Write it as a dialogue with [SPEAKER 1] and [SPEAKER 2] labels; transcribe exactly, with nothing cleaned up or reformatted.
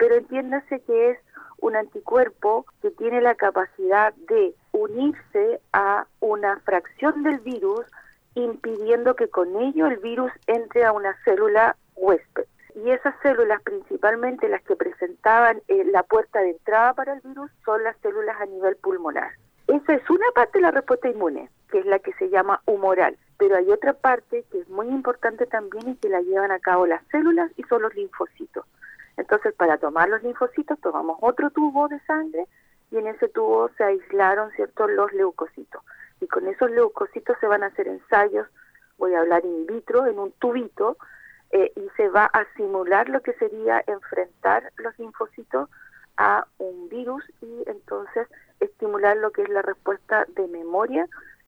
[SPEAKER 1] pero entiéndase que es un anticuerpo que tiene la capacidad de unirse a una fracción del virus, impidiendo que con ello el virus entre a una célula huésped. Y esas células, principalmente las que presentaban eh, la puerta de entrada para el virus, son las células a nivel pulmonar. Esa es una parte de la respuesta inmune, que es la que se llama humoral. Pero hay otra parte que es muy importante también y que la llevan a cabo las células y son los linfocitos. Entonces, para tomar los linfocitos, tomamos otro tubo de sangre y en ese tubo se aislaron, ¿cierto?, los leucocitos. Y con esos leucocitos se van a hacer ensayos, voy a hablar in vitro, en un tubito, eh, y se va a simular lo que sería enfrentar los linfocitos a un virus y entonces estimular lo que es la respuesta de memoria